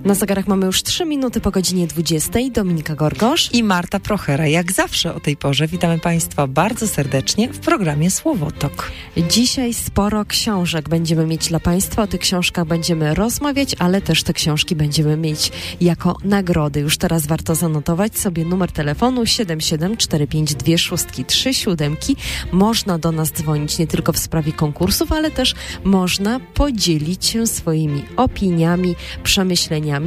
Na zegarach mamy już 3 minuty po godzinie 20. Dominika Gorgosz i Marta Prochera. Jak zawsze o tej porze witamy Państwa bardzo serdecznie w programie Słowotok. Dzisiaj sporo książek będziemy mieć dla Państwa. O tych książkach będziemy rozmawiać, ale też te książki będziemy mieć jako nagrody. Już teraz warto zanotować sobie numer telefonu 7745263. Można do nas dzwonić nie tylko w sprawie konkursów, ale też można podzielić się swoimi opiniami, przemyśleniami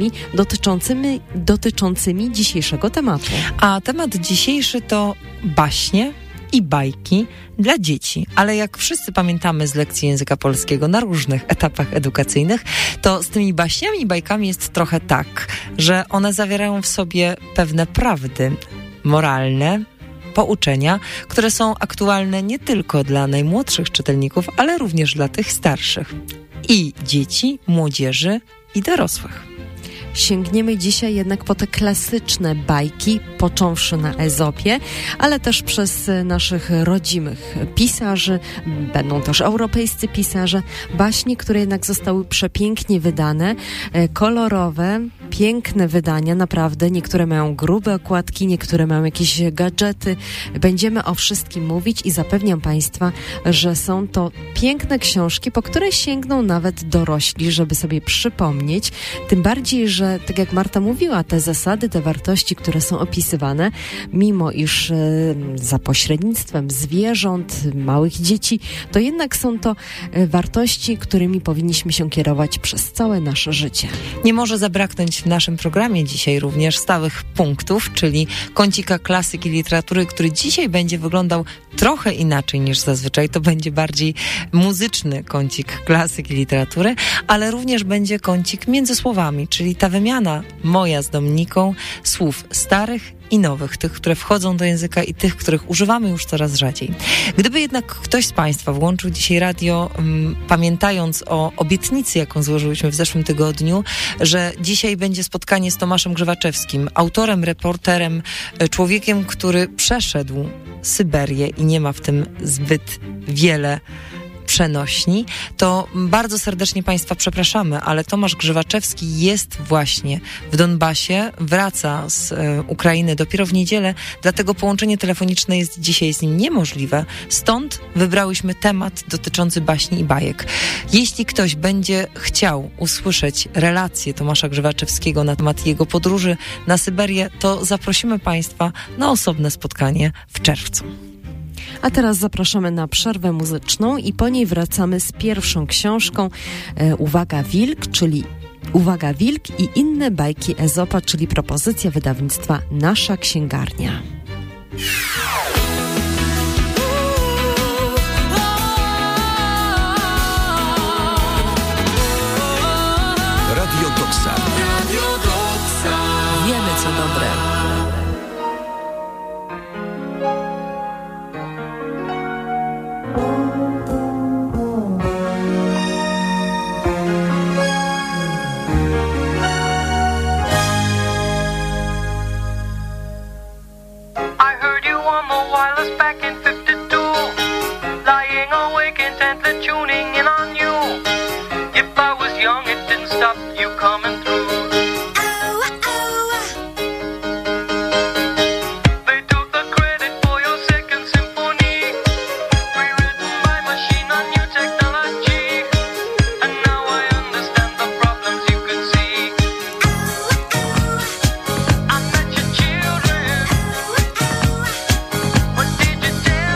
dotyczącymi dzisiejszego tematu. A temat dzisiejszy to baśnie i bajki dla dzieci. Ale jak wszyscy pamiętamy z lekcji języka polskiego na różnych etapach edukacyjnych, to z tymi baśniami i bajkami jest trochę tak, że one zawierają w sobie pewne prawdy moralne, pouczenia, które są aktualne nie tylko dla najmłodszych czytelników, ale również dla tych starszych. I dzieci, młodzieży i dorosłych. Sięgniemy dzisiaj jednak po te klasyczne bajki, począwszy na Ezopie, ale też przez naszych rodzimych pisarzy, będą też europejscy pisarze, baśni, które jednak zostały przepięknie wydane, kolorowe, piękne wydania, naprawdę. Niektóre mają grube okładki, niektóre mają jakieś gadżety. Będziemy o wszystkim mówić i zapewniam Państwa, że są to piękne książki, po które sięgną nawet dorośli, żeby sobie przypomnieć. Tym bardziej, że tak jak Marta mówiła, te zasady, te wartości, które są opisywane, mimo iż za pośrednictwem zwierząt, małych dzieci, to jednak są to wartości, którymi powinniśmy się kierować przez całe nasze życie. Nie może zabraknąć w naszym programie dzisiaj również stałych punktów, czyli kącika klasyki literatury, który dzisiaj będzie wyglądał trochę inaczej niż zazwyczaj. To będzie bardziej muzyczny kącik klasyki literatury, ale również będzie kącik między słowami, czyli ta wymiana moja z Dominiką słów starych i nowych, tych, które wchodzą do języka i tych, których używamy już coraz rzadziej. Gdyby jednak ktoś z Państwa włączył dzisiaj radio, pamiętając o obietnicy, jaką złożyliśmy w zeszłym tygodniu, że dzisiaj będzie spotkanie z Tomaszem Grzewaczewskim, autorem, reporterem, człowiekiem, który przeszedł Syberię i nie ma w tym zbyt wiele przenośni, to bardzo serdecznie Państwa przepraszamy, ale Tomasz Grzewaczewski jest właśnie w Donbasie, wraca z Ukrainy dopiero w niedzielę, dlatego połączenie telefoniczne jest dzisiaj z nim niemożliwe. Stąd wybrałyśmy temat dotyczący baśni i bajek. Jeśli ktoś będzie chciał usłyszeć relację Tomasza Grzewaczewskiego na temat jego podróży na Syberię, to zaprosimy Państwa na osobne spotkanie w czerwcu. A teraz zapraszamy na przerwę muzyczną i po niej wracamy z pierwszą książką Uwaga Wilk i inne bajki Ezopa, czyli propozycja wydawnictwa Nasza Księgarnia. Radio Doksa. Wiemy co dobre. What did you tell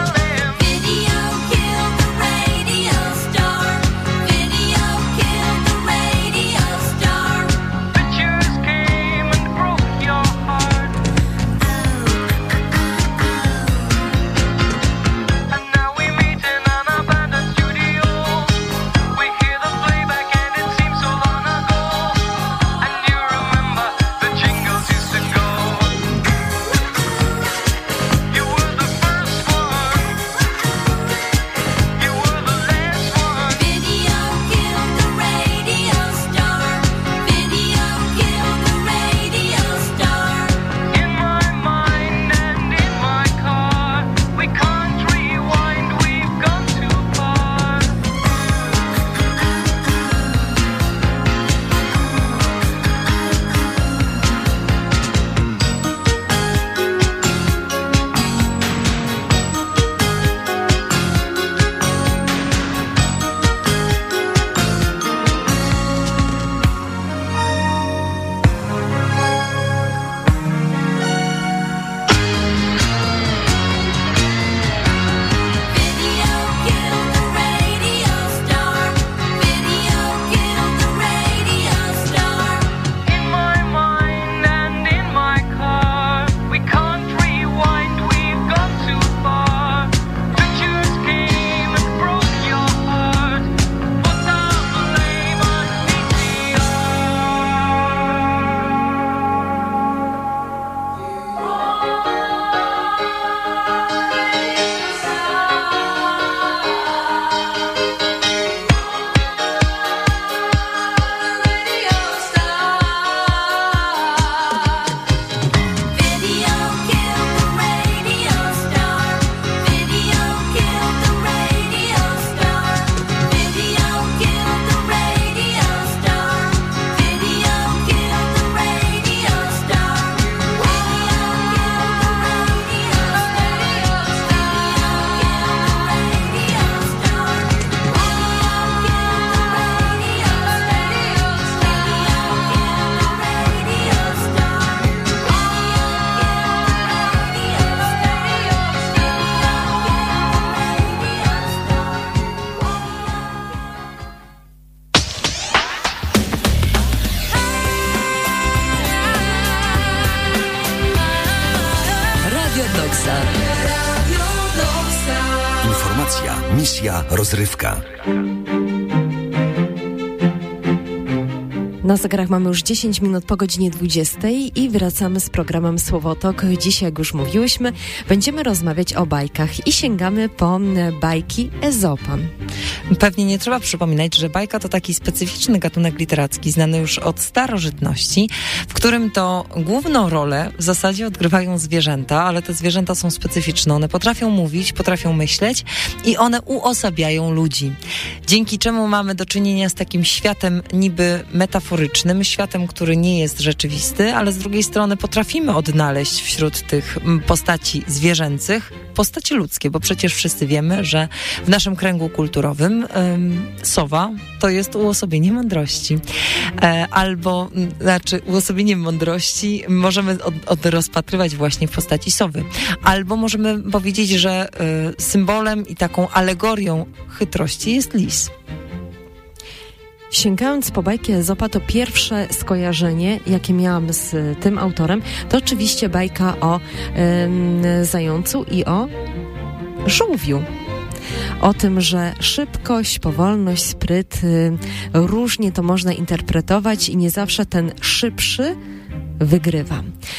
Informacja, misja, rozrywka. Na zegarach mamy już 10 minut po godzinie 20 i wracamy z programem Słowotok. Dzisiaj, jak już mówiłyśmy, będziemy rozmawiać o bajkach i sięgamy po bajki Ezopa. Pewnie nie trzeba przypominać, że bajka to taki specyficzny gatunek literacki, znany już od starożytności, w którym to główną rolę w zasadzie odgrywają zwierzęta, ale te zwierzęta są specyficzne. One potrafią mówić, potrafią myśleć i one uosabiają ludzi. Dzięki czemu mamy do czynienia z takim światem niby metaforycznym, światem, który nie jest rzeczywisty, ale z drugiej strony potrafimy odnaleźć wśród tych postaci zwierzęcych postacie ludzkie, bo przecież wszyscy wiemy, że w naszym kręgu kulturowym sowa to jest uosobienie mądrości. Uosobienie mądrości możemy rozpatrywać właśnie w postaci sowy. Albo możemy powiedzieć, że symbolem i taką alegorią chytrości jest lis. Sięgając po bajki Ezopa, to pierwsze skojarzenie, jakie miałam z tym autorem, to oczywiście bajka o zającu i o żółwiu. O tym, że szybkość, powolność, spryt, różnie to można interpretować i nie zawsze ten szybszy wygrywa.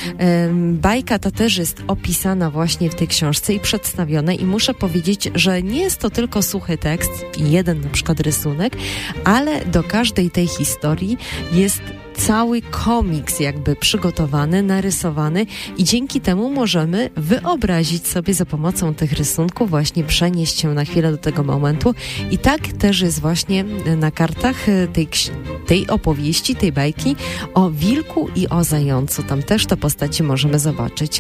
Bajka ta też jest opisana właśnie w tej książce i przedstawiona i muszę powiedzieć, że nie jest to tylko suchy tekst i jeden na przykład rysunek, ale do każdej tej historii jest cały komiks jakby przygotowany, narysowany i dzięki temu możemy wyobrazić sobie za pomocą tych rysunków właśnie przenieść się na chwilę do tego momentu i tak też jest właśnie na kartach tej opowieści, tej bajki o wilku i o zającu. Tam też te postaci możemy zobaczyć.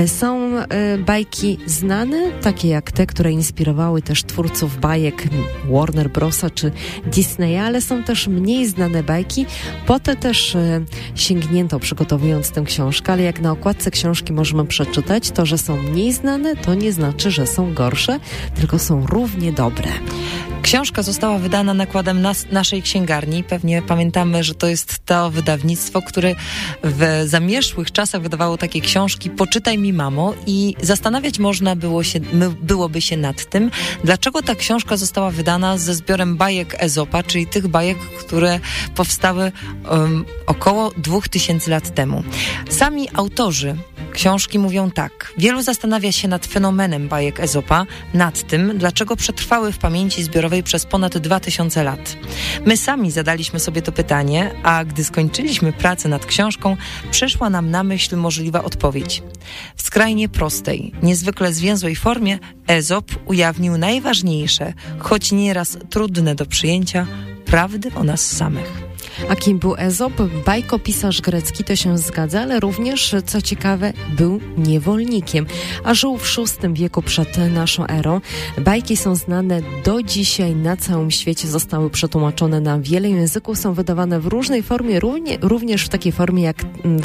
Są bajki znane, takie jak te, które inspirowały też twórców bajek Warner Brosa czy Disneya, ale są też mniej znane bajki, po te też sięgnięto przygotowując tę książkę, ale jak na okładce książki możemy przeczytać, to, że są mniej znane, to nie znaczy, że są gorsze, tylko są równie dobre. Książka została wydana nakładem naszej księgarni. Pewnie pamiętamy, że to jest to wydawnictwo, które w zamierzchłych czasach wydawało takie książki Poczytaj mi, mamo, i zastanawiać można byłoby się nad tym, dlaczego ta książka została wydana ze zbiorem bajek Ezopa, czyli tych bajek, które powstały około 2000 lat temu. Sami autorzy książki mówią tak. Wielu zastanawia się nad fenomenem bajek Ezopa, nad tym, dlaczego przetrwały w pamięci zbiorowej przez ponad 2000 lat. My sami zadaliśmy sobie to pytanie, a gdy skończyliśmy pracę nad książką, przyszła nam na myśl możliwa odpowiedź. W skrajnie prostej, niezwykle zwięzłej formie Ezop ujawnił najważniejsze, choć nieraz trudne do przyjęcia, prawdy o nas samych. A kim był Ezop? Bajkopisarz grecki, to się zgadza, ale również, co ciekawe, był niewolnikiem. A żył w VI wieku przed naszą erą. Bajki są znane do dzisiaj na całym świecie, zostały przetłumaczone na wiele języków, są wydawane w różnej formie, również w takiej formie jak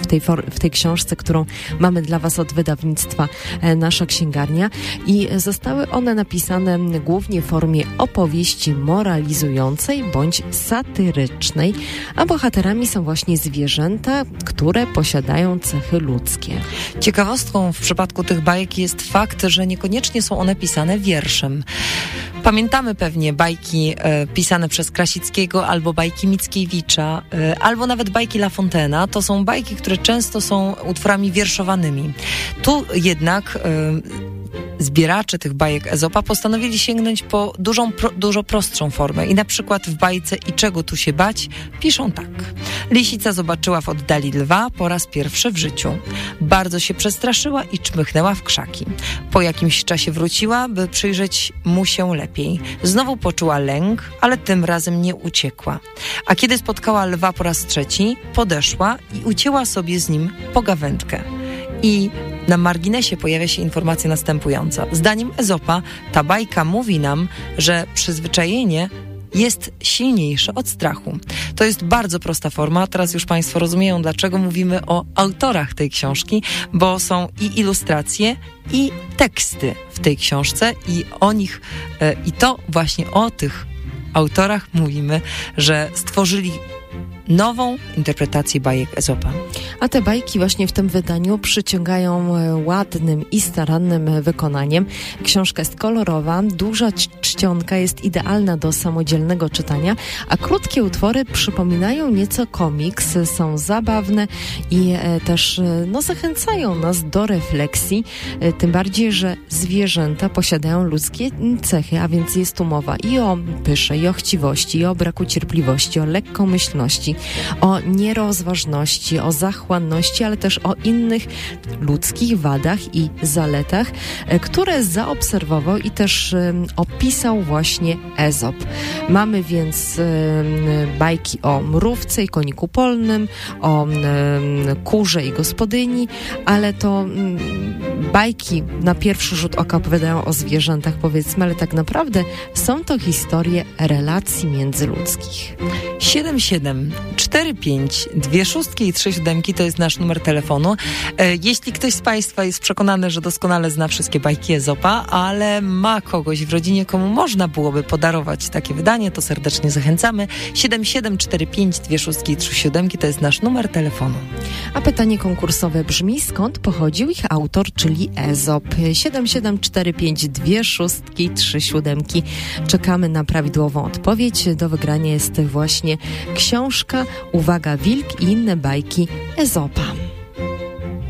w tej książce, którą mamy dla Was od wydawnictwa Nasza Księgarnia. I zostały one napisane głównie w formie opowieści moralizującej bądź satyrycznej, a bohaterami są właśnie zwierzęta, które posiadają cechy ludzkie. Ciekawostką w przypadku tych bajek jest fakt, że niekoniecznie są one pisane wierszem. Pamiętamy pewnie bajki pisane przez Krasickiego, albo bajki Mickiewicza, albo nawet bajki La Fontaine'a. To są bajki, które często są utworami wierszowanymi. Tu jednak zbieracze tych bajek Ezopa postanowili sięgnąć po dużo prostszą formę i na przykład w bajce I czego tu się bać piszą tak. Lisica zobaczyła w oddali lwa po raz pierwszy w życiu. Bardzo się przestraszyła i czmychnęła w krzaki. Po jakimś czasie wróciła, by przyjrzeć mu się lepiej. Znowu poczuła lęk, ale tym razem nie uciekła. A kiedy spotkała lwa po raz trzeci, podeszła i ucięła sobie z nim pogawędkę. I na marginesie pojawia się informacja następująca. Zdaniem Ezopa ta bajka mówi nam, że przyzwyczajenie jest silniejsze od strachu. To jest bardzo prosta forma. Teraz już Państwo rozumieją, dlaczego mówimy o autorach tej książki, bo są i ilustracje, i teksty w tej książce i o nich, i to właśnie o tych autorach mówimy, że stworzyli nową interpretację bajek Ezopa. A te bajki właśnie w tym wydaniu przyciągają ładnym i starannym wykonaniem. Książka jest kolorowa, duża czcionka jest idealna do samodzielnego czytania, a krótkie utwory przypominają nieco komiks, są zabawne i też zachęcają nas do refleksji, tym bardziej, że zwierzęta posiadają ludzkie cechy, a więc jest tu mowa i o pysze, i o chciwości, i o braku cierpliwości, o lekkomyślności, o nierozważności, o zachłanności, ale też o innych ludzkich wadach i zaletach, które zaobserwował i też opisał właśnie Ezop. Mamy więc bajki o mrówce i koniku polnym, o kurze i gospodyni, ale to bajki na pierwszy rzut oka opowiadają o zwierzętach, powiedzmy, ale tak naprawdę są to historie relacji międzyludzkich. 7745 2 szóstki i 3 siódemki to jest nasz numer telefonu. Jeśli ktoś z Państwa jest przekonany, że doskonale zna wszystkie bajki Ezopa, ale ma kogoś w rodzinie, komu można byłoby podarować takie wydanie, to serdecznie zachęcamy. 7745 2 szóstki i 3 siódemki to jest nasz numer telefonu. A pytanie konkursowe brzmi, skąd pochodził ich autor, czyli Ezop? 7745 2 szóstki 3 siódemki. Czekamy na prawidłową odpowiedź. Do wygrania jest właśnie książka Uwaga, wilk i inne bajki Ezopa.